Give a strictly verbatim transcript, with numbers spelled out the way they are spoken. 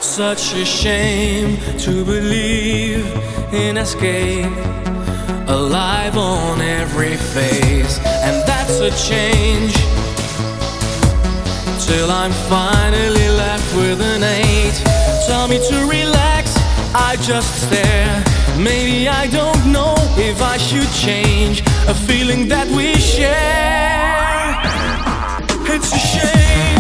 Such a shame to believe in escape, alive on every face, and that's a change. Till I'm finally left with an eight. Tell me to relax, I just stare. Maybe I don't know if I should change a feeling that we share. It's a shame.